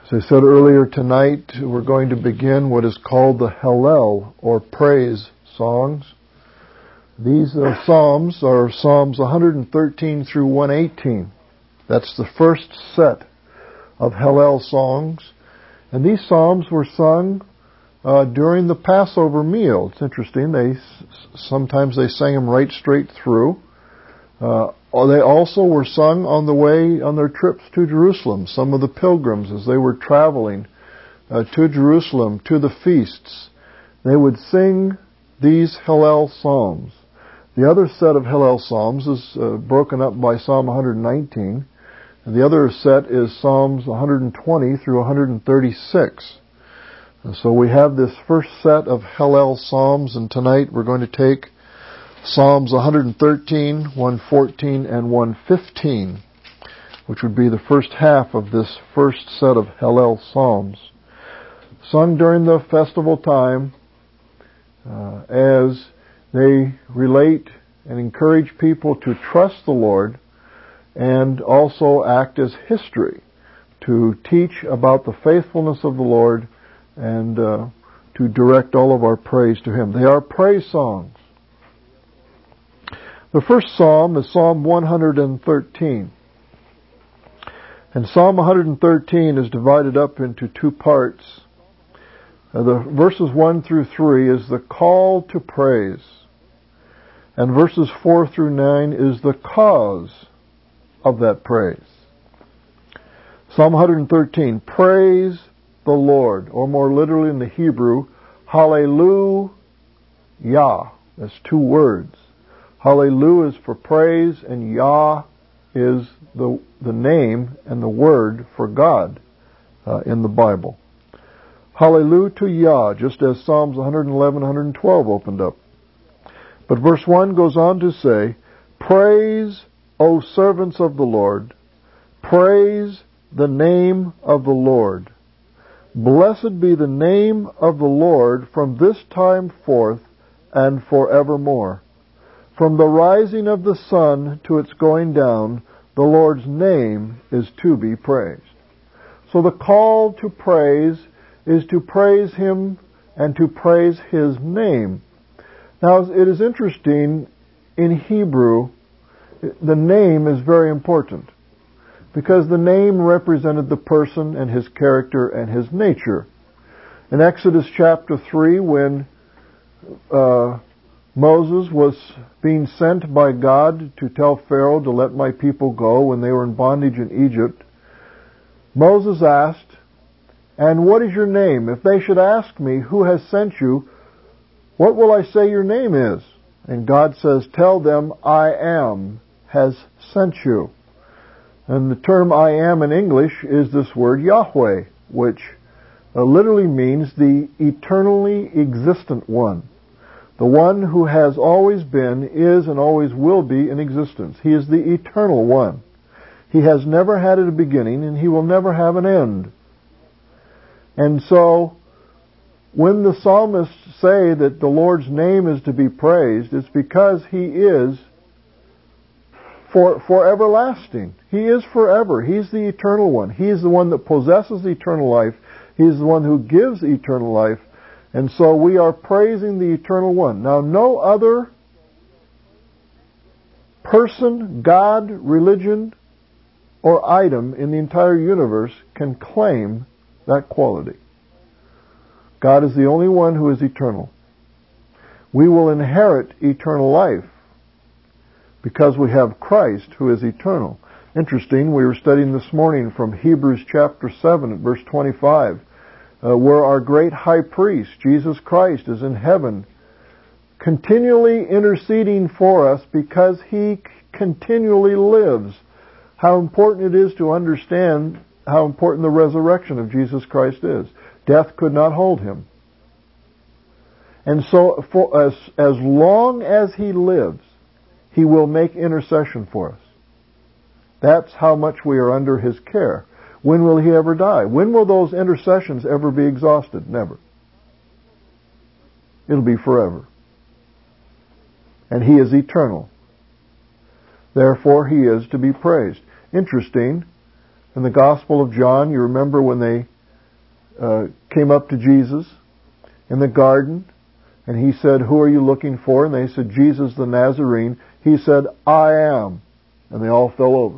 As I said earlier, tonight we're going to begin what is called the Hallel, or praise songs. These psalms are Psalms 113 through 118. That's the first set of Hallel songs. And these psalms were sung during the Passover meal. It's interesting. Sometimes they sang them right straight through. They also were sung on the way, on their trips to Jerusalem. Some of the pilgrims, as they were traveling to Jerusalem, to the feasts, they would sing these Hallel psalms. The other set of Hallel psalms is broken up by Psalm 119. And the other set is Psalms 120 through 136. And so we have this first set of Hallel psalms, and tonight we're going to take Psalms 113, 114, and 115, which would be the first half of this first set of Hallel psalms, sung during the festival time as they relate and encourage people to trust the Lord and also act as history to teach about the faithfulness of the Lord and to direct all of our praise to Him. They are praise songs. The first psalm is Psalm 113. And Psalm 113 is divided up into two parts. The verses 1 through 3 is the call to praise. And verses 4 through 9 is the cause of that praise. Psalm 113, praise the Lord, or more literally in the Hebrew, Hallelujah. That's two words. Hallelujah is for praise, and Yah is the name and the word for God in the Bible. Hallelujah to Yah, just as Psalms 111, 112 opened up. But verse 1 goes on to say, praise, O servants of the Lord, praise the name of the Lord. Blessed be the name of the Lord from this time forth and forevermore. From the rising of the sun to its going down, the Lord's name is to be praised. So the call to praise is to praise Him and to praise His name. Now, it is interesting, in Hebrew, the name is very important, because the name represented the person and his character and his nature. In Exodus chapter 3, when Moses was being sent by God to tell Pharaoh to let my people go when they were in bondage in Egypt, Moses asked, and what is your name? If they should ask me, who has sent you, what will I say your name is? And God says, tell them, I am has sent you. And the term I am in English is this word Yahweh, which literally means the eternally existent one. The one who has always been, is, and always will be in existence. He is the eternal one. He has never had a beginning, and He will never have an end. And so, when the psalmists say that the Lord's name is to be praised, it's because He is for everlasting. He is forever. He's the eternal one. He is the one that possesses eternal life. He is the one who gives eternal life. And so we are praising the Eternal One. Now, no other person, God, religion, or item in the entire universe can claim that quality. God is the only one who is eternal. We will inherit eternal life because we have Christ who is eternal. Interesting, we were studying this morning from Hebrews chapter 7 at verse 25. Where our great high priest, Jesus Christ, is in heaven, continually interceding for us because He continually lives. How important it is to understand how important the resurrection of Jesus Christ is. Death could not hold Him. And so, as long as He lives, He will make intercession for us. That's how much we are under His care. When will He ever die? When will those intercessions ever be exhausted? Never. It'll be forever. And He is eternal. Therefore, He is to be praised. Interesting, in the Gospel of John, you remember when they came up to Jesus in the garden, and he said, "Who are you looking for?" And they said, "Jesus the Nazarene." He said, "I am." And they all fell over.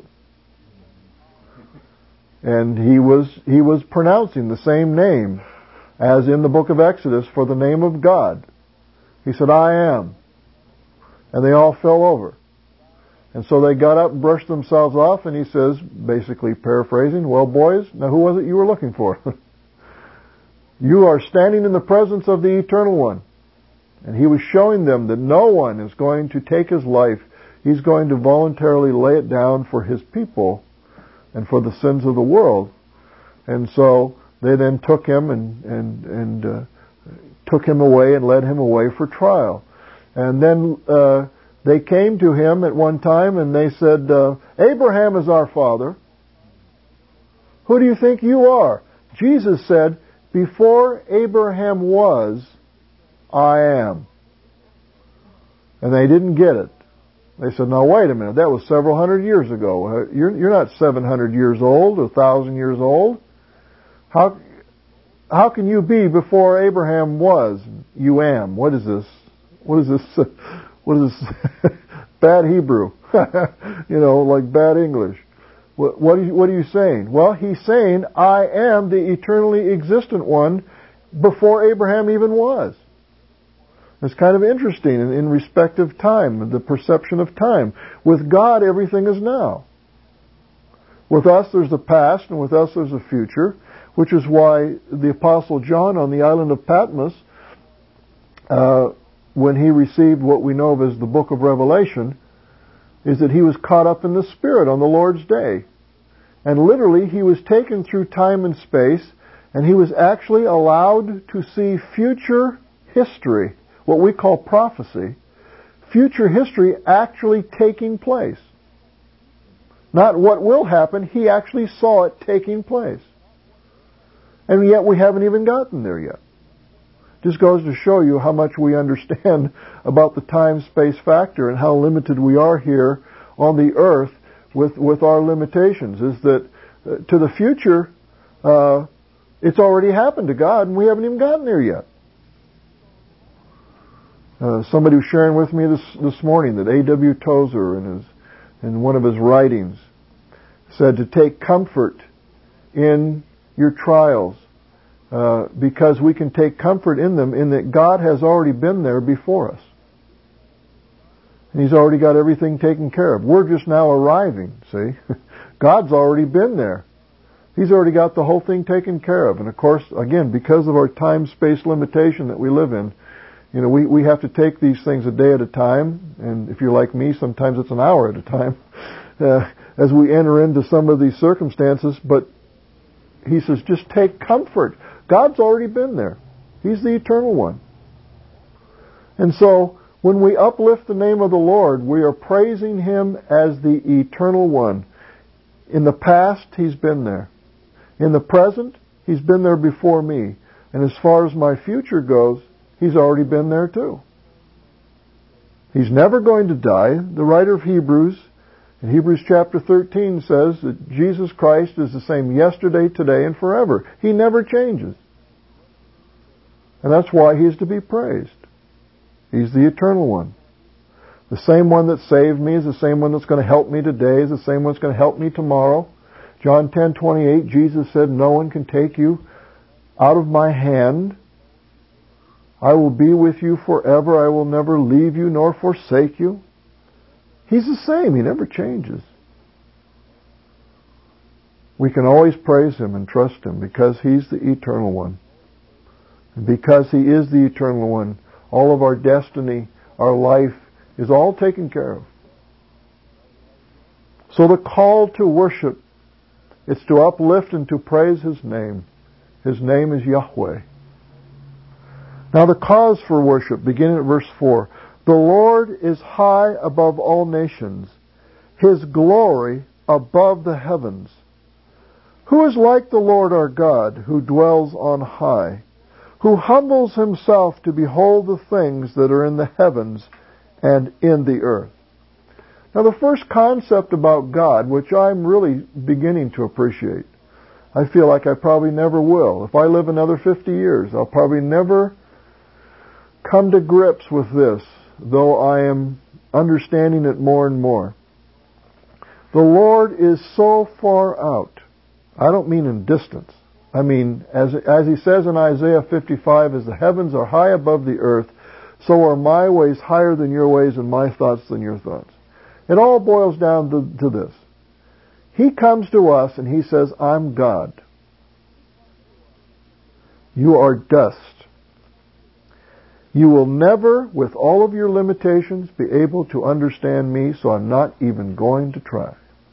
And he was pronouncing the same name as in the book of Exodus for the name of God. He said, "I am." And they all fell over. And so they got up and brushed themselves off, and he says, basically paraphrasing, "Well, boys, now who was it you were looking for?" You are standing in the presence of the Eternal One. And he was showing them that no one is going to take his life. He's going to voluntarily lay it down for his people and for the sins of the world. And so they then took him and took him away and led him away for trial. And then they came to him at one time and they said, "Abraham is our father. Who do you think you are?" Jesus said, "Before Abraham was, I am." And they didn't get it. They said, "Now wait a minute, that was several hundred years ago. You're not 700 years old or 1,000 years old. How can you be before Abraham was? You am. What is this? What is this? What is this? Bad Hebrew. Like bad English. What are you saying?" Well, he's saying, "I am the eternally existent one before Abraham even was." It's kind of interesting in respect of time, the perception of time. With God, everything is now. With us, there's the past, and with us, there's the future, which is why the Apostle John on the island of Patmos, when he received what we know of as the book of Revelation, is that he was caught up in the Spirit on the Lord's day. And literally, he was taken through time and space, and he was actually allowed to see future history, what we call prophecy, future history actually taking place. Not what will happen, he actually saw it taking place. And yet we haven't even gotten there yet. Just goes to show you how much we understand about the time-space factor and how limited we are here on the earth with our limitations. Is that to the future, it's already happened to God, and we haven't even gotten there yet. Somebody was sharing with me this morning that A.W. Tozer in one of his writings said to take comfort in your trials because we can take comfort in them in that God has already been there before us. And He's already got everything taken care of. We're just now arriving, see? God's already been there. He's already got the whole thing taken care of. And of course, again, because of our time-space limitation that we live in, we have to take these things a day at a time, and if you're like me, sometimes it's an hour at a time, as we enter into some of these circumstances. But he says, just take comfort. God's already been there. He's the Eternal One. And so, when we uplift the name of the Lord, we are praising Him as the Eternal One. In the past, He's been there. In the present, He's been there before me. And as far as my future goes, He's already been there too. He's never going to die. The writer of Hebrews, in Hebrews chapter 13, says that Jesus Christ is the same yesterday, today, and forever. He never changes. And that's why He's to be praised. He's the Eternal One. The same one that saved me is the same one that's going to help me today, is the same one that's going to help me tomorrow. John 10:28, Jesus said, "No one can take you out of my hand. I will be with you forever. I will never leave you nor forsake you." He's the same. He never changes. We can always praise Him and trust Him because He's the Eternal One. And because He is the Eternal One, all of our destiny, our life, is all taken care of. So the call to worship is to uplift and to praise His name. His name is Yahweh. Now the cause for worship, beginning at verse 4. The Lord is high above all nations, His glory above the heavens. Who is like the Lord our God, who dwells on high, who humbles Himself to behold the things that are in the heavens and in the earth? Now the first concept about God, which I'm really beginning to appreciate, I feel like I probably never will. If I live another 50 years, I'll probably never come to grips with this, though I am understanding it more and more. The Lord is so far out. I don't mean in distance. I mean, as he says in Isaiah 55, as the heavens are high above the earth, so are my ways higher than your ways and my thoughts than your thoughts. It all boils down to this. He comes to us and he says, I'm God. You are dust. You will never, with all of your limitations, be able to understand me, so I'm not even going to try.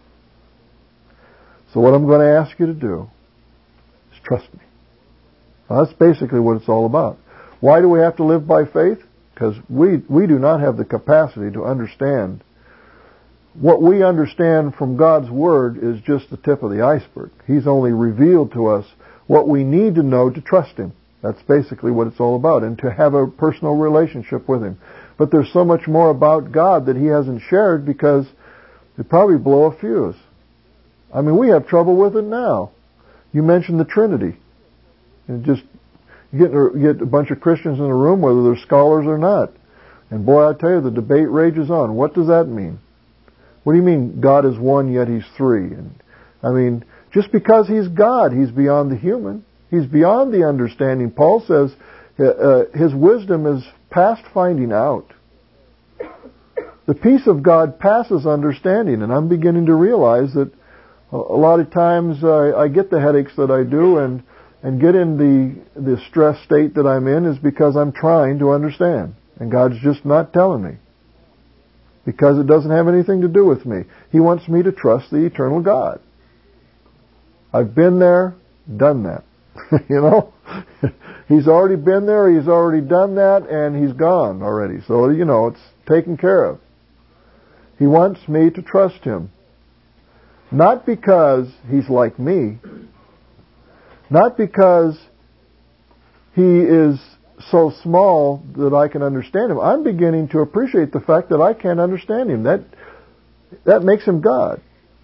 So what I'm going to ask you to do is trust me. Now, that's basically what it's all about. Why do we have to live by faith? Because we do not have the capacity to understand. What we understand from God's Word is just the tip of the iceberg. He's only revealed to us what we need to know to trust Him. That's basically what it's all about, and to have a personal relationship with Him. But there's so much more about God that He hasn't shared because it'd probably blow a fuse. I mean, we have trouble with it now. You mentioned the Trinity. And you get a bunch of Christians in a room, whether they're scholars or not. And boy, I tell you, the debate rages on. What does that mean? What do you mean God is one, yet He's three? And I mean, just because He's God, He's beyond the human. He's beyond the understanding. Paul says His wisdom is past finding out. The peace of God passes understanding, and I'm beginning to realize that a lot of times I get the headaches that I do and get in the stress state that I'm in is because I'm trying to understand. And God's just not telling me. Because it doesn't have anything to do with me. He wants me to trust the eternal God. I've been there, done that. You know? He's already been there, He's already done that, and He's gone already. So, you know, it's taken care of. He wants me to trust Him. Not because He's like me. Not because He is so small that I can understand Him. I'm beginning to appreciate the fact that I can't understand Him. That makes Him God.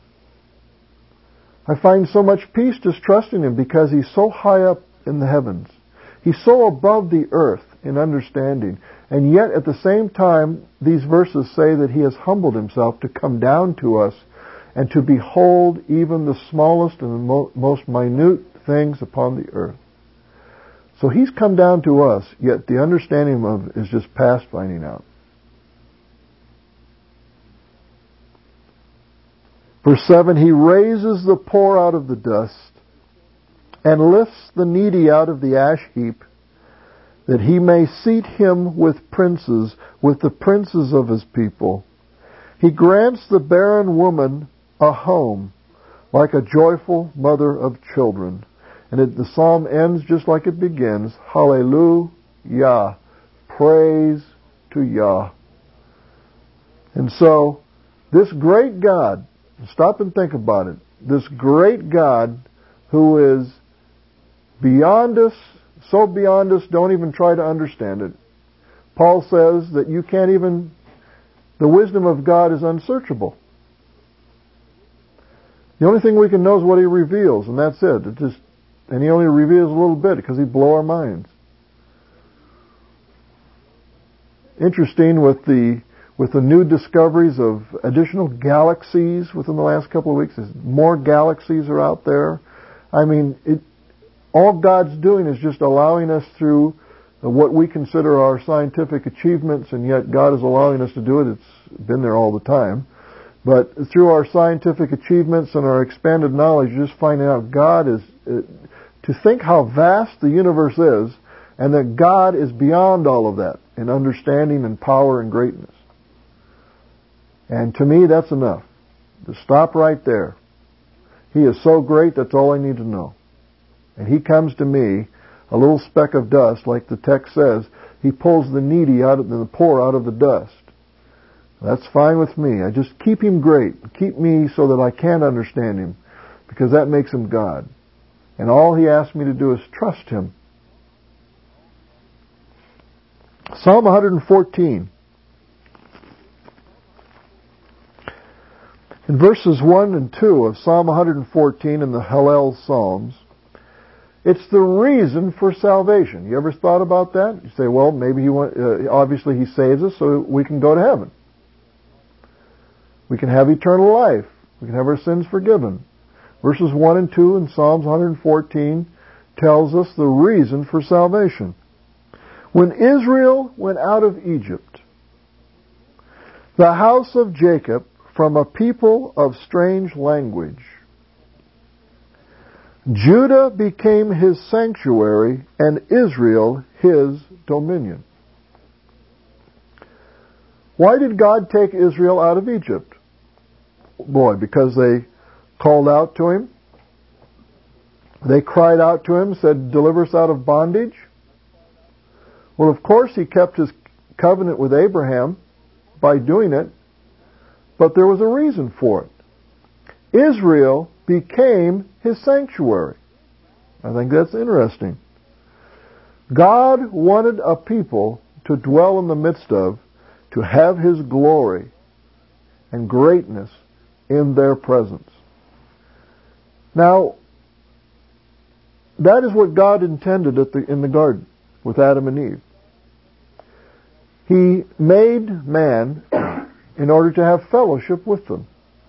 I find so much peace just trusting Him because He's so high up in the heavens. He's so above the earth in understanding. And yet at the same time, these verses say that He has humbled Himself to come down to us and to behold even the smallest and the most minute things upon the earth. So He's come down to us, yet the understanding of it is just past finding out. Verse 7, He raises the poor out of the dust and lifts the needy out of the ash heap, that He may seat him with princes, with the princes of His people. He grants the barren woman a home, like a joyful mother of children. And the psalm ends just like it begins. Hallelujah. Praise to Yah. And so, this great God, stop and think about it. This great God who is beyond us, so beyond us, don't even try to understand it. Paul says that you can't even, the wisdom of God is unsearchable. The only thing we can know is what He reveals, and that's it. And He only reveals a little bit because He'd blow our minds. Interesting with the new discoveries of additional galaxies within the last couple of weeks. More galaxies are out there. I mean, all God's doing is just allowing us through what we consider our scientific achievements, and yet God is allowing us to do it. It's been there all the time. But through our scientific achievements and our expanded knowledge, you're just finding out God is, to think how vast the universe is, and that God is beyond all of that in understanding and power and greatness. And to me, that's enough. To stop right there. He is so great, that's all I need to know. And He comes to me, a little speck of dust, like the text says. He pulls the needy out of the poor out of the dust. That's fine with me. I just keep Him great. Keep me so that I can understand Him, because that makes Him God. And all He asks me to do is trust Him. Psalm 114. In verses 1 and 2 of Psalm 114 in the Hallel Psalms, it's the reason for salvation. You ever thought about that? You say, well, maybe obviously He saves us so we can go to heaven. We can have eternal life. We can have our sins forgiven. Verses 1 and 2 in Psalms 114 tells us the reason for salvation. When Israel went out of Egypt, the house of Jacob from a people of strange language, Judah became His sanctuary and Israel His dominion. Why did God take Israel out of Egypt? Boy, because they called out to Him. They cried out to Him, said, deliver us out of bondage. Well, of course He kept His covenant with Abraham by doing it, but there was a reason for it. Israel became His sanctuary. I think that's interesting. God wanted a people to dwell in the midst of, to have His glory and greatness in their presence. Now, that is what God intended in the garden with Adam and Eve. He made man in order to have fellowship with them,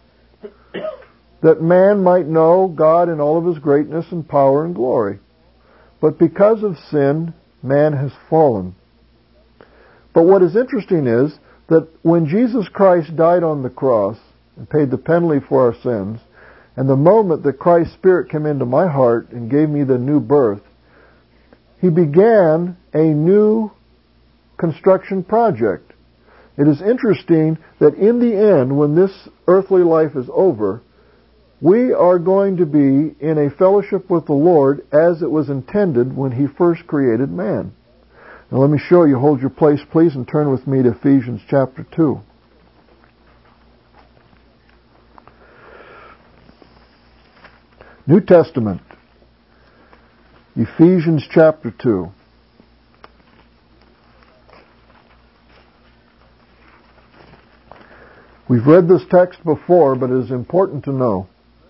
that man might know God in all of His greatness and power and glory. But because of sin, man has fallen. But what is interesting is that when Jesus Christ died on the cross and paid the penalty for our sins, and the moment that Christ's Spirit came into my heart and gave me the new birth, He began a new construction project. It is interesting that in the end, when this earthly life is over, we are going to be in a fellowship with the Lord as it was intended when He first created man. Now let me show you. Hold your place, please, and turn with me to Ephesians chapter 2. New Testament, Ephesians chapter 2. We've read this text before, but it is important to know.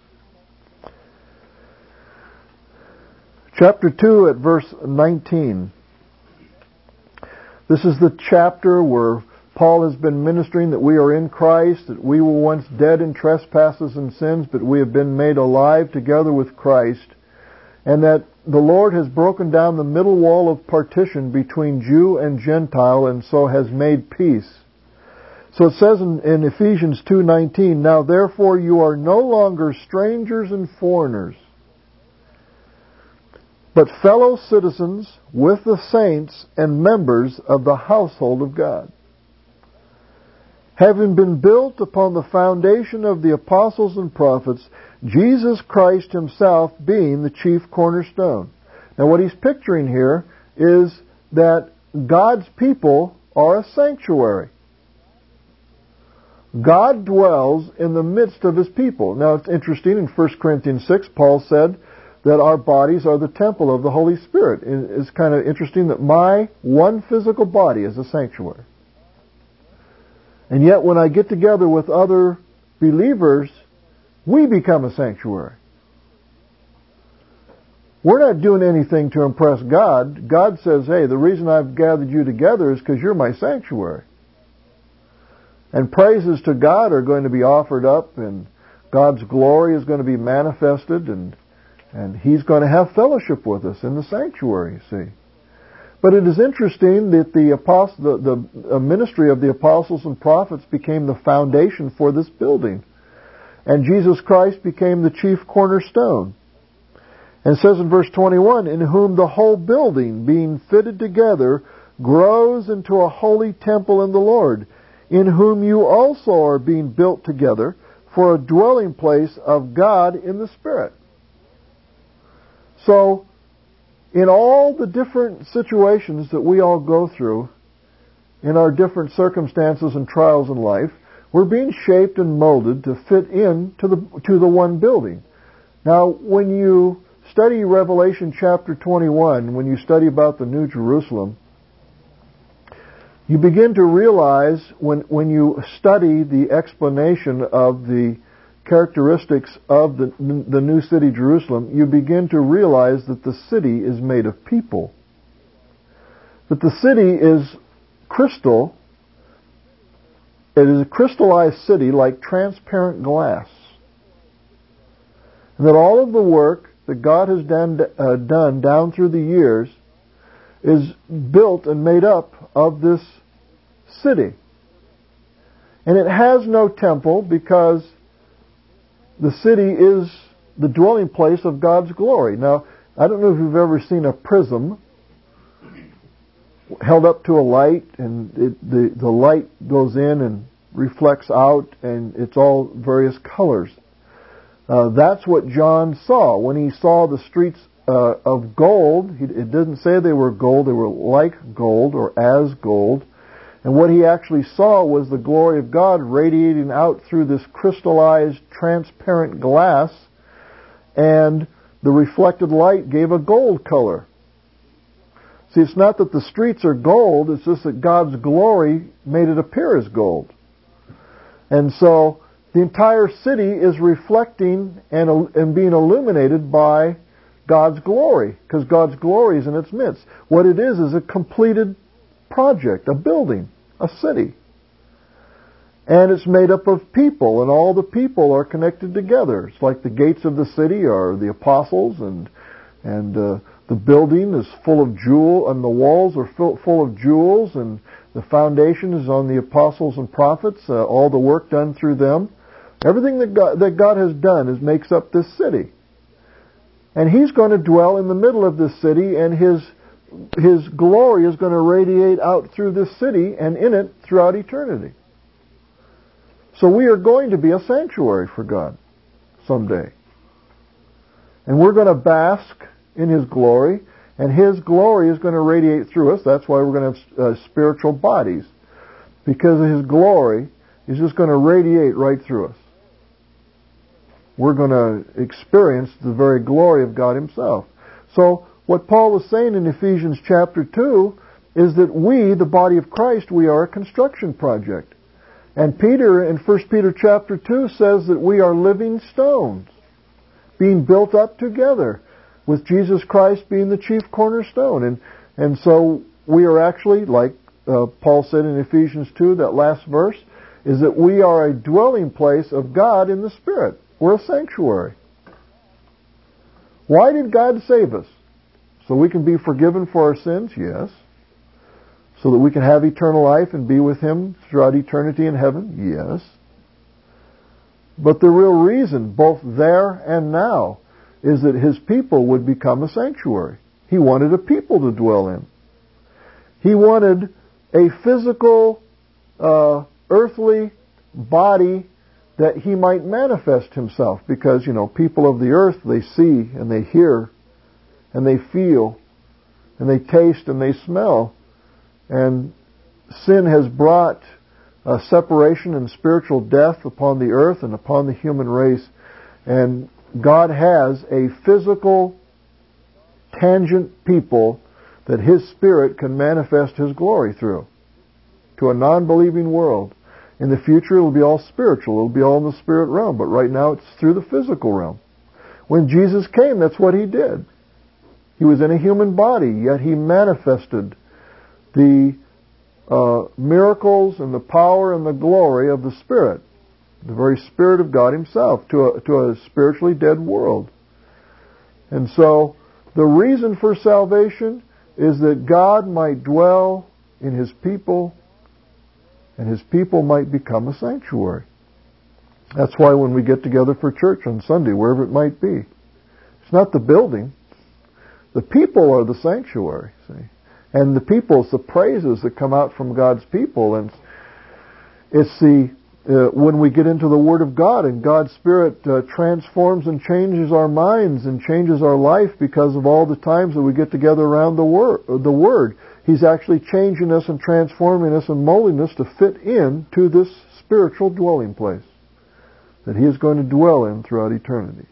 Chapter 2 at verse 19. This is the chapter where Paul has been ministering that we are in Christ, that we were once dead in trespasses and sins, but we have been made alive together with Christ, and that the Lord has broken down the middle wall of partition between Jew and Gentile, and so has made peace. So it says in Ephesians 2:19, now therefore you are no longer strangers and foreigners, but fellow citizens with the saints and members of the household of God, having been built upon the foundation of the apostles and prophets, Jesus Christ Himself being the chief cornerstone. Now what he's picturing here is that God's people are a sanctuary. God dwells in the midst of His people. Now it's interesting, in 1 Corinthians 6, Paul said that our bodies are the temple of the Holy Spirit. It's kind of interesting that my one physical body is a sanctuary. And yet when I get together with other believers, we become a sanctuary. We're not doing anything to impress God. God says, hey, the reason I've gathered you together is because you're my sanctuary. And praises to God are going to be offered up, and God's glory is going to be manifested, and He's going to have fellowship with us in the sanctuary, you see. But it is interesting that the ministry of the apostles and prophets became the foundation for this building. And Jesus Christ became the chief cornerstone. And it says in verse 21, in whom the whole building, being fitted together, grows into a holy temple in the Lord, in whom you also are being built together for a dwelling place of God in the Spirit. So, in all the different situations that we all go through, in our different circumstances and trials in life, we're being shaped and molded to fit in to the one building. Now, when you study Revelation chapter 21, when you study about the New Jerusalem, you begin to realize when you study the explanation of the characteristics of the new city Jerusalem, you begin to realize that the city is made of people. That the city is crystal. It is a crystallized city like transparent glass. And that all of the work that God has done down through the years is built and made up of this city. And it has no temple because the city is the dwelling place of God's glory. Now, I don't know if you've ever seen a prism held up to a light, and the light goes in and reflects out, and it's all various colors. That's what John saw. When he saw the streets of gold, it didn't say they were gold, they were like gold or as gold. And what he actually saw was the glory of God radiating out through this crystallized, transparent glass, and the reflected light gave a gold color. See, it's not that the streets are gold, it's just that God's glory made it appear as gold. And so the entire city is reflecting and being illuminated by God's glory, because God's glory is in its midst. What it is a completed project, a building, a city. And it's made up of people, and all the people are connected together. It's like the gates of the city are the apostles, and the building is full of jewels, and the walls are full of jewels, and the foundation is on the apostles and prophets, all the work done through them. Everything that God has done makes up this city. And He's going to dwell in the middle of this city, and His glory is going to radiate out through this city and in it throughout eternity. So we are going to be a sanctuary for God someday. And we're going to bask in His glory, and His glory is going to radiate through us. That's why we're going to have spiritual bodies, because His glory is just going to radiate right through us. We're going to experience the very glory of God Himself. So what Paul was saying in Ephesians chapter 2 is that we, the body of Christ, we are a construction project. And Peter in 1 Peter chapter 2 says that we are living stones being built up together, with Jesus Christ being the chief cornerstone. And so we are actually, like Paul said in Ephesians 2, that last verse, is that we are a dwelling place of God in the Spirit. We're a sanctuary. Why did God save us? So we can be forgiven for our sins? Yes. So that we can have eternal life and be with Him throughout eternity in heaven? Yes. But the real reason, both there and now, is that His people would become a sanctuary. He wanted a people to dwell in. He wanted a physical, earthly body that He might manifest Himself. Because, people of the earth, they see and they hear and they feel and they taste and they smell. And sin has brought separation and spiritual death upon the earth and upon the human race. And God has a physical, tangent people that His Spirit can manifest His glory through to a non-believing world. In the future, it will be all spiritual. It will be all in the spirit realm. But right now, it's through the physical realm. When Jesus came, that's what He did. He was in a human body, yet He manifested the miracles and the power and the glory of the Spirit, the very Spirit of God Himself, to a spiritually dead world. And so, the reason for salvation is that God might dwell in His people, and His people might become a sanctuary. That's why when we get together for church on Sunday, wherever it might be, it's not the building. The people are the sanctuary, see. And the people, it's the praises that come out from God's people. And it's when we get into the Word of God and God's Spirit transforms and changes our minds and changes our life because of all the times that we get together around the Word. He's actually changing us and transforming us and molding us to fit in to this spiritual dwelling place that He is going to dwell in throughout eternity.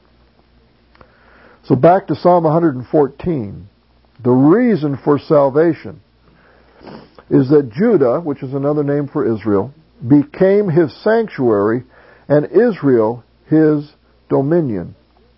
So back to Psalm 114. The reason for salvation is that Judah, which is another name for Israel, became His sanctuary, and Israel His dominion.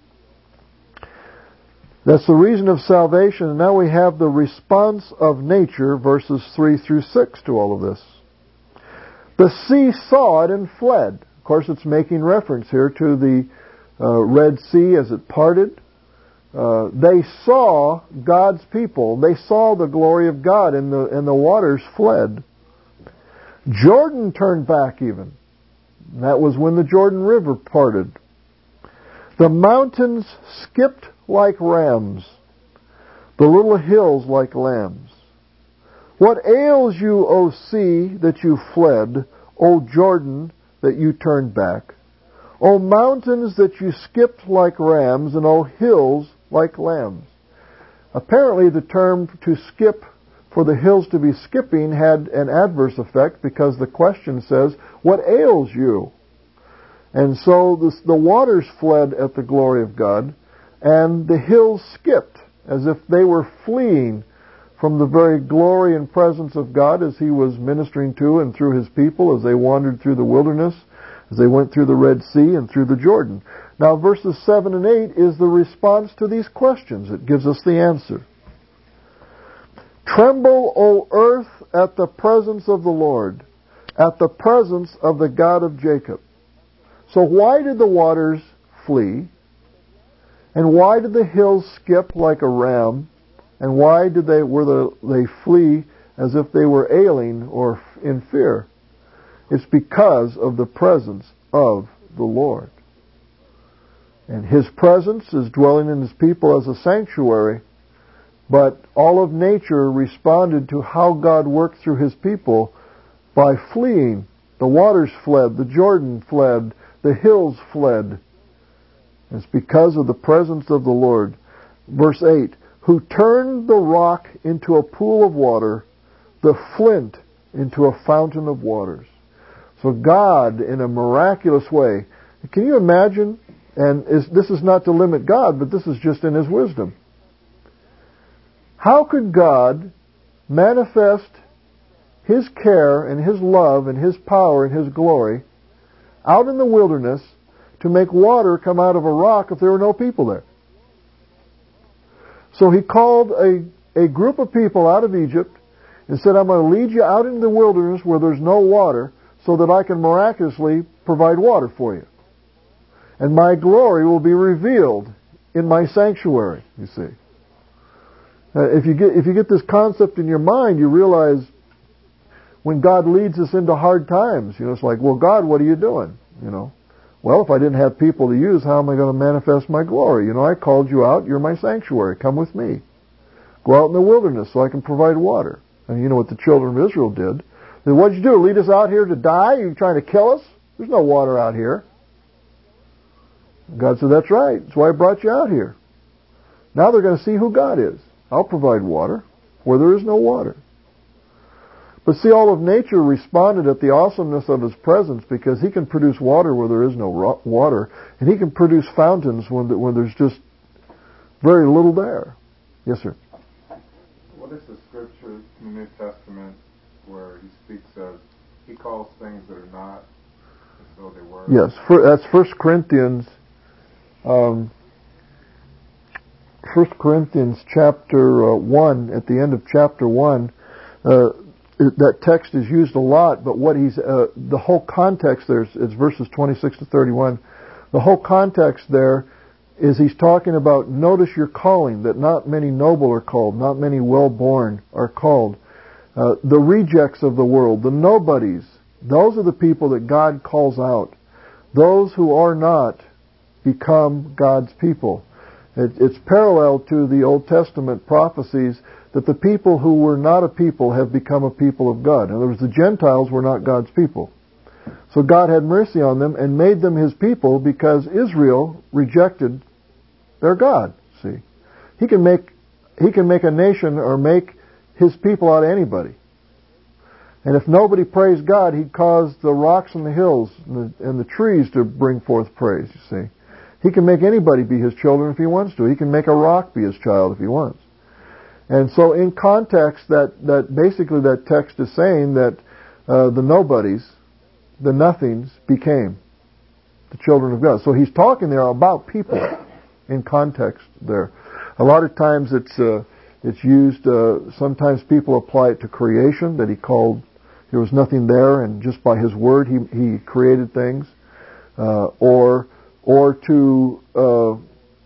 That's the reason of salvation. And now we have the response of nature, verses 3 through 6 to all of this. The sea saw it and fled. Of course, it's making reference here to the Red Sea as it parted. They saw God's people. They saw the glory of God, and the waters fled. Jordan turned back even. That was when the Jordan River parted. The mountains skipped like rams, the little hills like lambs. What ails you, O sea, that you fled, O Jordan, that you turned back? O mountains, that you skipped like rams, and O hills like lambs. Apparently the term to skip, for the hills to be skipping, had an adverse effect, because the question says, what ails you? And so the waters fled at the glory of God, and the hills skipped, as if they were fleeing from the very glory and presence of God as He was ministering to and through His people as they wandered through the wilderness, as they went through the Red Sea and through the Jordan. Now verses 7 and 8 is the response to these questions. It gives us the answer. Tremble, O earth, at the presence of the Lord, at the presence of the God of Jacob. So why did the waters flee? And why did the hills skip like a ram? And why did they flee as if they were ailing or in fear? It's because of the presence of the Lord. And His presence is dwelling in His people as a sanctuary, but all of nature responded to how God worked through His people by fleeing. The waters fled, the Jordan fled, the hills fled. It's because of the presence of the Lord. Verse 8, who turned the rock into a pool of water, the flint into a fountain of waters. So God, in a miraculous way, can you imagine, and this is not to limit God, but this is just in His wisdom. How could God manifest His care and His love and His power and His glory out in the wilderness to make water come out of a rock if there were no people there? So He called a group of people out of Egypt and said, I'm going to lead you out into the wilderness where there's no water so that I can miraculously provide water for you. And my glory will be revealed in my sanctuary, you see. If you get this concept in your mind, you realize when God leads us into hard times, it's like, well, God, what are you doing? Well, if I didn't have people to use, how am I going to manifest my glory? I called you out. You're my sanctuary. Come with me. Go out in the wilderness so I can provide water. And you know what the children of Israel did. They said, what'd you do? Lead us out here to die? Are you trying to kill us? There's no water out here. God said, that's right. That's why I brought you out here. Now they're going to see who God is. I'll provide water where there is no water. But see, all of nature responded at the awesomeness of His presence, because He can produce water where there is no water, and He can produce fountains when there's just very little there. Yes, sir. What is the scripture in the New Testament where He speaks of, He calls things that are not as though they were? Yes, that's 1 Corinthians. 1 Corinthians chapter 1, at the end of chapter 1, that text is used a lot, but what the whole context there is verses 26 to 31. The whole context there is he's talking about, notice your calling, that not many noble are called, not many well-born are called. The rejects of the world, the nobodies, those are the people that God calls out. Those who are not become God's people. It's parallel to the Old Testament prophecies that the people who were not a people have become a people of God. In other words, the Gentiles were not God's people. So God had mercy on them and made them His people because Israel rejected their God. See, He can make a nation or make His people out of anybody. And if nobody praised God, He'd cause the rocks and the hills and the trees to bring forth praise, you see. He can make anybody be His children if He wants to. He can make a rock be His child if He wants. And so in context, that basically that text is saying that the nobodies, the nothings, became. the children of God. So he's talking there about people in context there. A lot of times it's used, sometimes people apply it to creation, that he called, there was nothing there, and just by his word he created things. Or to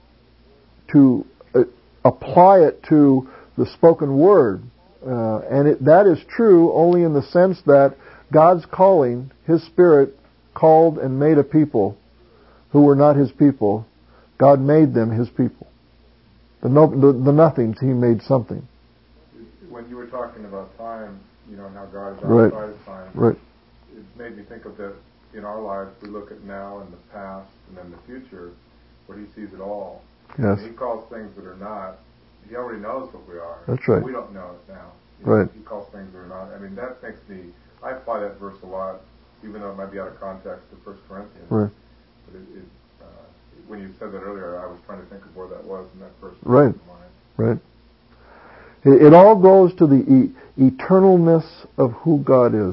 apply it to the spoken word. And that is true only in the sense that God's calling, His Spirit called and made a people who were not His people. God made them His people. The nothings, He made something. When you were talking about time, and how God is Right. outside of time, Right. it made me think of that in our lives. We look at now and the past and then the future, where He sees it all. Yes. And He calls things that are not. He already knows what we are. That's right. We don't know it now. Right. He calls things that are not. I mean, that makes me. I apply that verse a lot, even though it might be out of context to 1 Corinthians. Right. But when you said that earlier, I was trying to think of where that was in that verse. Right. Right. It all goes to the eternalness of who God is.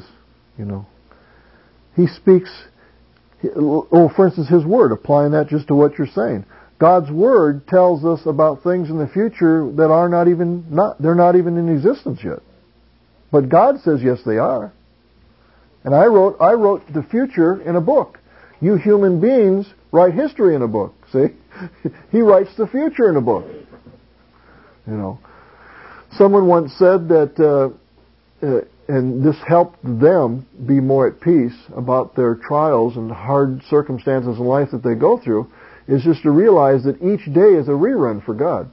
He speaks. For instance, His Word. Applying that just to what you're saying. God's Word tells us about things in the future that are they're not even in existence yet. But God says yes, they are. And I wrote the future in a book. You human beings write history in a book. See, He writes the future in a book. Someone once said that, and this helped them be more at peace about their trials and hard circumstances in life that they go through, is just to realize that each day is a rerun for God.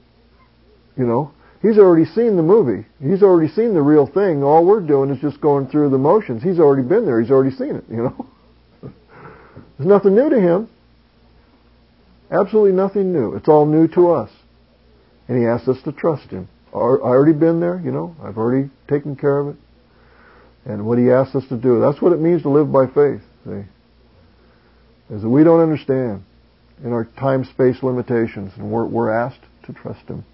He's already seen the movie. He's already seen the real thing. All we're doing is just going through the motions. He's already been there. He's already seen it, There's nothing new to Him. Absolutely nothing new. It's all new to us. And He asks us to trust Him. I've already been there, I've already taken care of it. And what He asks us to do, that's what it means to live by faith, see? Is that we don't understand in our time-space limitations, and we're asked to trust Him.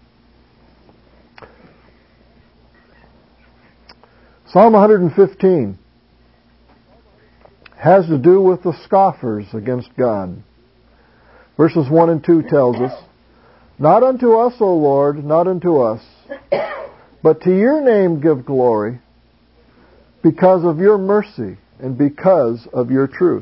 Psalm 115 has to do with the scoffers against God. Verses 1 and 2 tells us, "Not unto us, O Lord, not unto us, but to your name give glory, because of your mercy and because of your truth.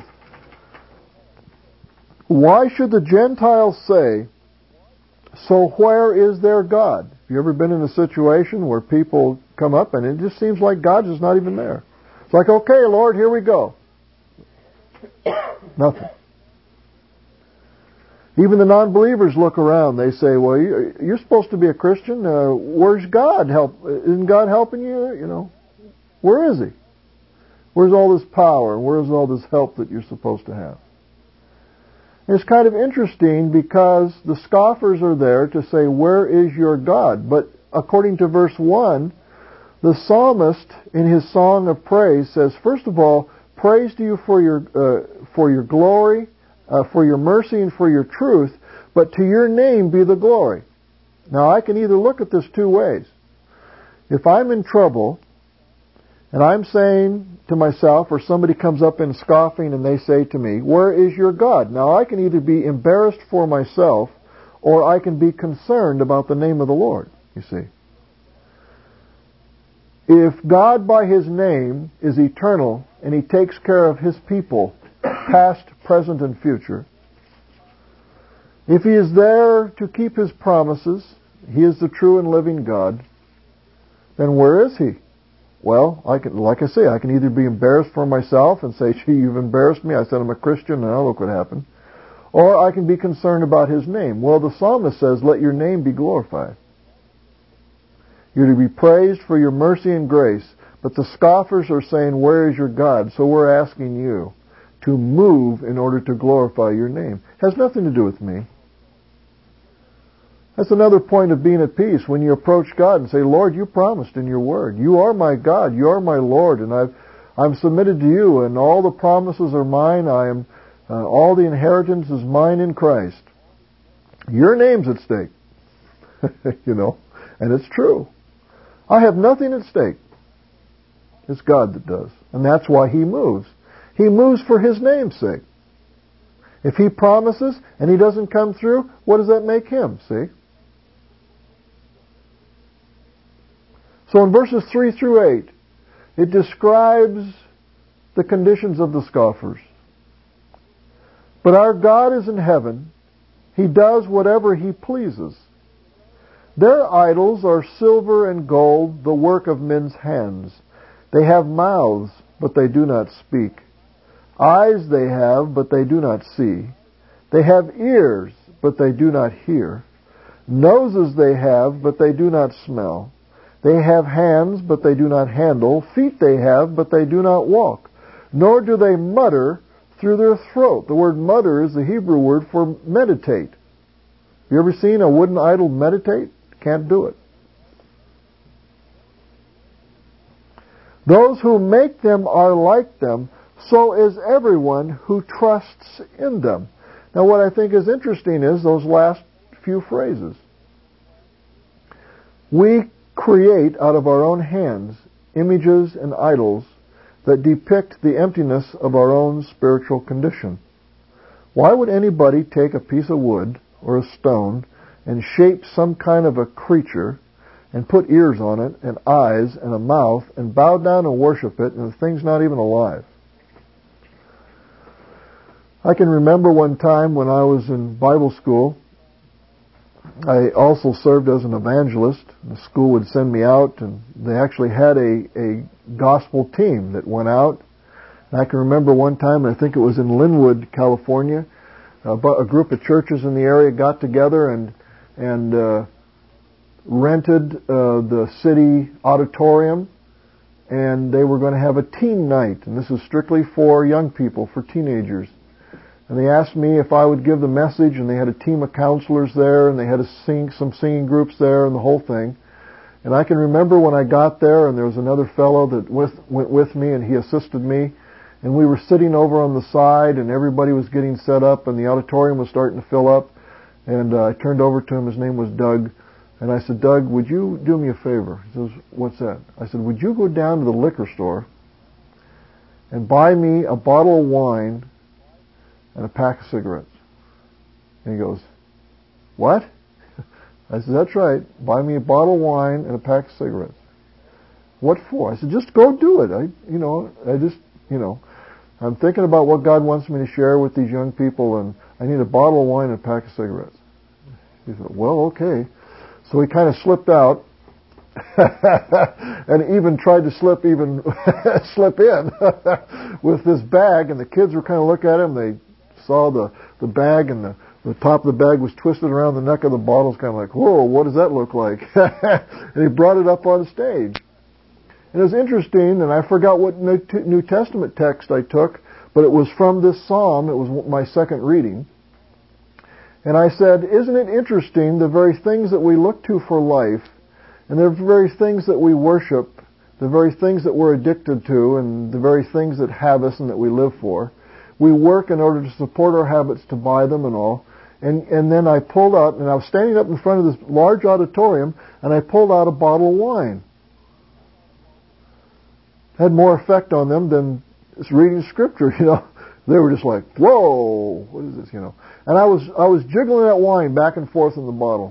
Why should the Gentiles say, so where is their God?" Have you ever been in a situation where people come up and it just seems like God's just not even there? It's like, okay, Lord, here we go. Nothing. Even the non-believers look around. They say, well, you're supposed to be a Christian. Where's God? Isn't God helping you? Where is He? Where's all this power? Where's all this help that you're supposed to have? And it's kind of interesting because the scoffers are there to say, where is your God? But according to verse 1, the psalmist in his song of praise says, first of all, praise to you for your glory, for your mercy and for your truth, but to your name be the glory. Now I can either look at this two ways. If I'm in trouble, and I'm saying to myself, or somebody comes up in scoffing and they say to me, where is your God? Now I can either be embarrassed for myself, or I can be concerned about the name of the Lord, you see. If God by His name is eternal, and He takes care of His people, past, present, and future, if He is there to keep His promises, He is the true and living God, then where is He? Well, I can either be embarrassed for myself and say, gee, you've embarrassed me. I said I'm a Christian, now look what happened. Or I can be concerned about His name. Well, the psalmist says, let your name be glorified. You're to be praised for your mercy and grace. But the scoffers are saying, where is your God? So we're asking you to move in order to glorify your name. It has nothing to do with me. That's another point of being at peace, when you approach God and say, Lord, you promised in your word. You are my God. You are my Lord. And I'm submitted to you, and all the promises are mine. All the inheritance is mine in Christ. Your name's at stake. And it's true. I have nothing at stake. It's God that does. And that's why He moves. He moves for His name's sake. If He promises and He doesn't come through, what does that make Him? See? So in verses 3 through 8, it describes the conditions of the scoffers. But our God is in heaven. He does whatever He pleases. Their idols are silver and gold, the work of men's hands. They have mouths, but they do not speak. Eyes they have, but they do not see. They have ears, but they do not hear. Noses they have, but they do not smell. They have hands, but they do not handle. Feet they have, but they do not walk. Nor do they mutter through their throat. The word mutter is the Hebrew word for meditate. You ever seen a wooden idol meditate? Can't do it. Those who make them are like them, so is everyone who trusts in them. Now what I think is interesting is those last few phrases. We create out of our own hands images and idols that depict the emptiness of our own spiritual condition. Why would anybody take a piece of wood or a stone and shape some kind of a creature and put ears on it and eyes and a mouth and bow down and worship it, and the thing's not even alive? I can remember one time when I was in Bible school, I also served as an evangelist. The school would send me out, and they actually had a gospel team that went out. And I can remember one time, I think it was in Linwood, California, a group of churches in the area got together and rented the city auditorium, and they were going to have a teen night. And this is strictly for young people, for teenagers. And they asked me if I would give the message, and they had a team of counselors there, and they had some singing groups there, and the whole thing. And I can remember when I got there, and there was another fellow that went with me, and he assisted me. And we were sitting over on the side, and everybody was getting set up, and the auditorium was starting to fill up. And I turned over to him. His name was Doug. And I said, Doug, would you do me a favor? He says, what's that? I said, would you go down to the liquor store and buy me a bottle of wine and a pack of cigarettes? And he goes, what? I said, that's right. Buy me a bottle of wine and a pack of cigarettes. What for? I said, just go do it. I'm thinking about what God wants me to share with these young people, and I need a bottle of wine and a pack of cigarettes. He said, well, okay. So he kind of slipped out and even tried to slip in with this bag, and the kids were kind of looking at him. They saw the bag, and the top of the bag was twisted around the neck of the bottle. It's kind of like, whoa, what does that look like? And he brought it up on stage. And it was interesting, and I forgot what New Testament text I took, but it was from this psalm. It was my second reading. And I said, isn't it interesting, the very things that we look to for life, and the very things that we worship, the very things that we're addicted to, and the very things that have us and that we live for, we work in order to support our habits to buy them and all. And then I pulled out, and I was standing up in front of this large auditorium, and I pulled out a bottle of wine. It had more effect on them than reading Scripture, They were just like, whoa, what is this, And I was jiggling that wine back and forth in the bottle.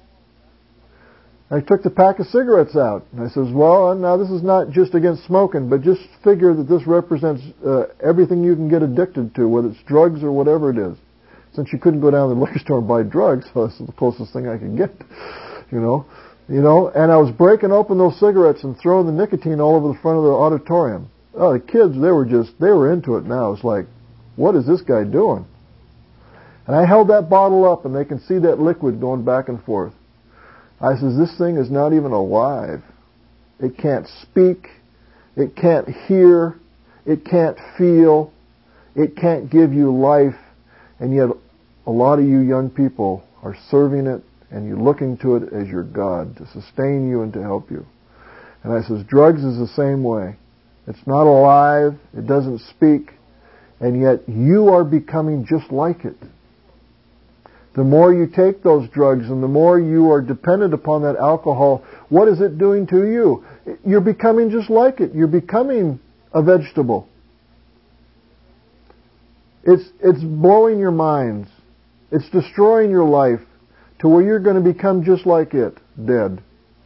I took the pack of cigarettes out. And I says, well, now this is not just against smoking, but just figure that this represents everything you can get addicted to, whether it's drugs or whatever it is. Since you couldn't go down to the liquor store and buy drugs, so this is the closest thing I could get, And I was breaking open those cigarettes and throwing the nicotine all over the front of the auditorium. Oh, the kids, they were into it now. It's like, what is this guy doing? And I held that bottle up, and they can see that liquid going back and forth. I says, this thing is not even alive. It can't speak. It can't hear. It can't feel. It can't give you life. And yet, a lot of you young people are serving it, and you're looking to it as your God to sustain you and to help you. And I says, drugs is the same way. It's not alive. It doesn't speak. And yet you are becoming just like it. The more you take those drugs and the more you are dependent upon that alcohol, what is it doing to you? You're becoming just like it. You're becoming a vegetable. It's blowing your minds. It's destroying your life to where you're going to become just like it, dead.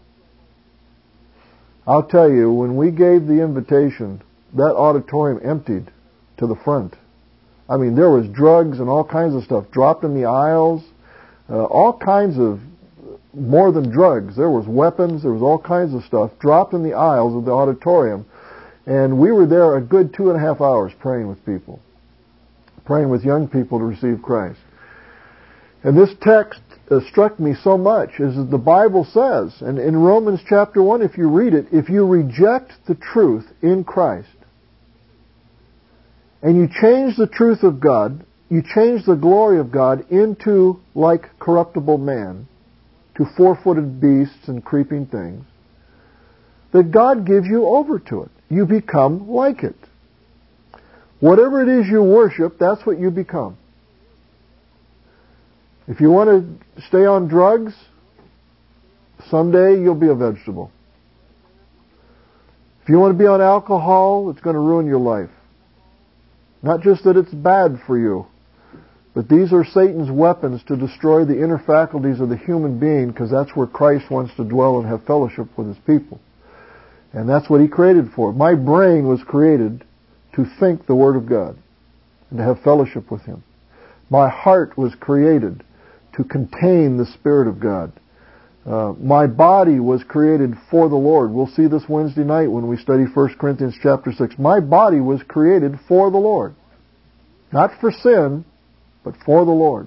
I'll tell you, when we gave the invitation, that auditorium emptied to the front. I mean, there was drugs and all kinds of stuff dropped in the aisles, all kinds of, more than drugs. There was weapons, there was all kinds of stuff dropped in the aisles of the auditorium. And we were there a good 2.5 hours praying with people, praying with young people to receive Christ. And this text struck me so much, as the Bible says, and in Romans chapter 1, if you read it, if you reject the truth in Christ, and you change the truth of God, you change the glory of God into like corruptible man, to four-footed beasts and creeping things, that God gives you over to it. You become like it. Whatever it is you worship, that's what you become. If you want to stay on drugs, someday you'll be a vegetable. If you want to be on alcohol, it's going to ruin your life. Not just that it's bad for you, but these are Satan's weapons to destroy the inner faculties of the human being, because that's where Christ wants to dwell and have fellowship with His people. And that's what He created for. My brain was created to think the Word of God and to have fellowship with Him. My heart was created to contain the Spirit of God. My body was created for the Lord. We'll see this Wednesday night when we study 1 Corinthians chapter 6. My body was created for the Lord. Not for sin, but for the Lord.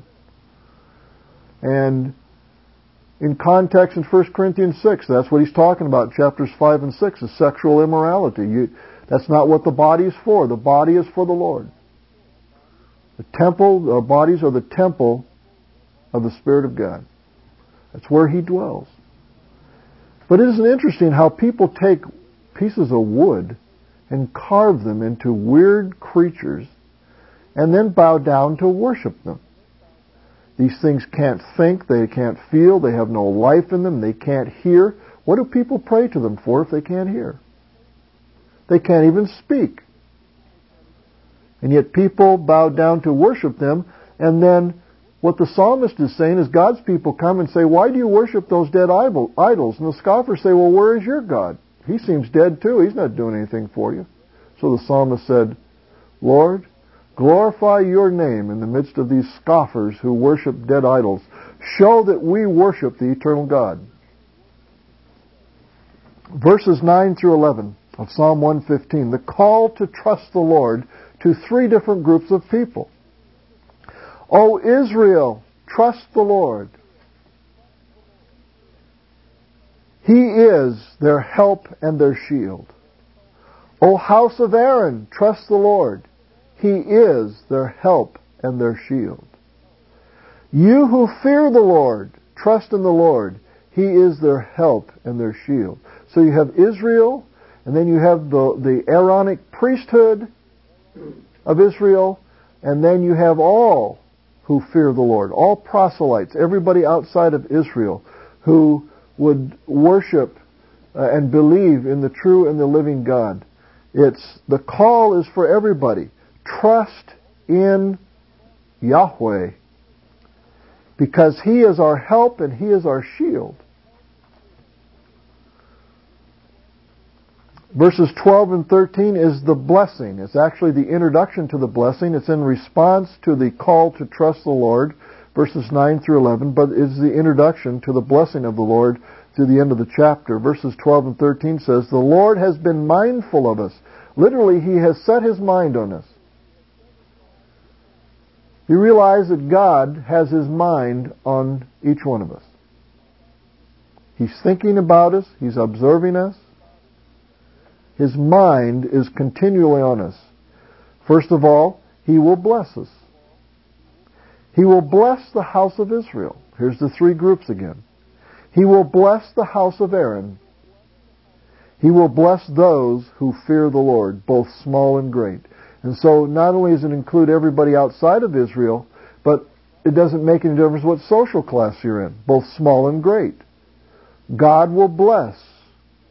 And in context in 1 Corinthians 6, that's what he's talking about, chapters 5 and 6, is sexual immorality. That's not what the body is for. The body is for the Lord. The temple, our bodies are the temple of the Spirit of God. That's where He dwells. But isn't it interesting how people take pieces of wood and carve them into weird creatures and then bow down to worship them? These things can't think, they can't feel, they have no life in them, they can't hear. What do people pray to them for if they can't hear? They can't even speak. And yet people bow down to worship them, and then what the psalmist is saying is God's people come and say, why do you worship those dead idols? And the scoffers say, well, where is your God? He seems dead too. He's not doing anything for you. So the psalmist said, Lord, glorify your name in the midst of these scoffers who worship dead idols. Show that we worship the eternal God. Verses 9 through 11 of Psalm 115, the call to trust the Lord to 3 different groups of people. O Israel, trust the Lord. He is their help and their shield. O house of Aaron, trust the Lord. He is their help and their shield. You who fear the Lord, trust in the Lord. He is their help and their shield. So you have Israel, and then you have the Aaronic priesthood of Israel, and then you have all who fear the Lord, all proselytes, everybody outside of Israel who would worship and believe in the true and the living God. The call is for everybody. Trust in Yahweh, because He is our help and He is our shield. Verses 12 and 13 is the blessing. It's actually the introduction to the blessing. It's in response to the call to trust the Lord, verses 9 through 11, but it's the introduction to the blessing of the Lord through the end of the chapter. Verses 12 and 13 says, the Lord has been mindful of us. Literally, He has set His mind on us. You realize that God has His mind on each one of us. He's thinking about us. He's observing us. His mind is continually on us. First of all, He will bless us. He will bless the house of Israel. Here's the 3 groups again. He will bless the house of Aaron. He will bless those who fear the Lord, both small and great. And so not only does it include everybody outside of Israel, but it doesn't make any difference what social class you're in, both small and great. God will bless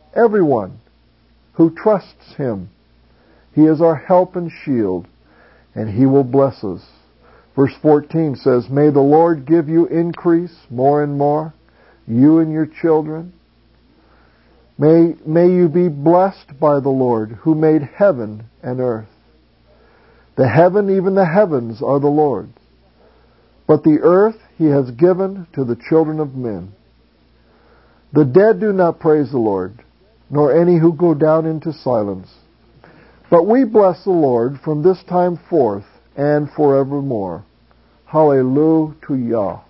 everyone who trusts Him. He is our help and shield. and He will bless us. Verse 14 says, May the Lord give you increase more and more, you and your children. May you be blessed by the Lord, who made heaven and earth. The heaven, even the heavens, are the Lord's, but the earth He has given to the children of men. The dead do not praise the Lord, nor any who go down into silence. But we bless the Lord from this time forth and forevermore. Hallelujah.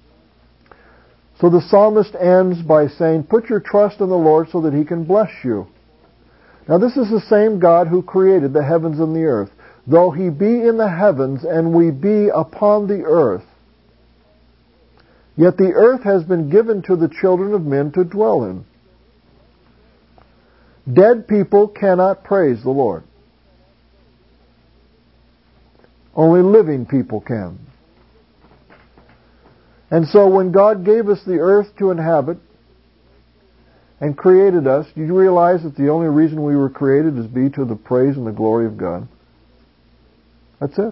So the psalmist ends by saying, put your trust in the Lord so that He can bless you. Now this is the same God who created the heavens and the earth. Though He be in the heavens and we be upon the earth, yet the earth has been given to the children of men to dwell in. Dead people cannot praise the Lord. Only living people can. And so when God gave us the earth to inhabit and created us, do you realize that the only reason we were created is be to the praise and the glory of God? That's it.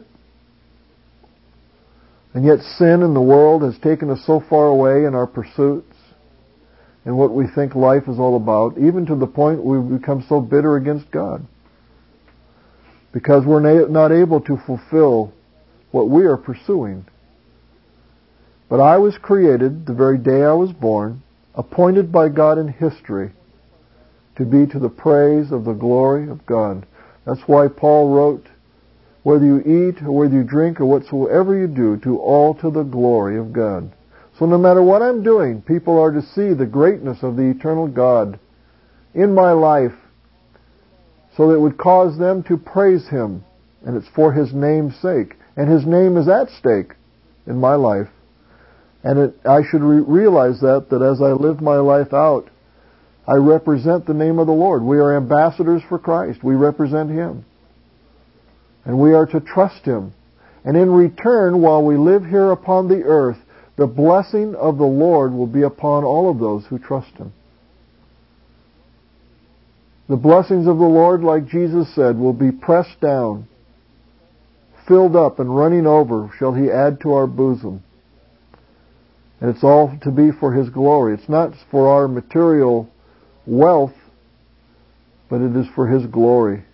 And yet sin in the world has taken us so far away in our pursuits and what we think life is all about, even to the point we've become so bitter against God. Because we're not able to fulfill what we are pursuing. But I was created the very day I was born, appointed by God in history to be to the praise of the glory of God. That's why Paul wrote, whether you eat or whether you drink or whatsoever you do, do all to the glory of God. So no matter what I'm doing, people are to see the greatness of the eternal God in my life, so that it would cause them to praise Him. And it's for His name's sake. And His name is at stake in my life. And I should realize that as I live my life out, I represent the name of the Lord. We are ambassadors for Christ. We represent Him. And we are to trust Him. And in return, while we live here upon the earth, the blessing of the Lord will be upon all of those who trust Him. The blessings of the Lord, like Jesus said, will be pressed down, filled up, and running over shall He add to our bosom. And it's all to be for His glory. It's not for our material wealth, but it is for His glory.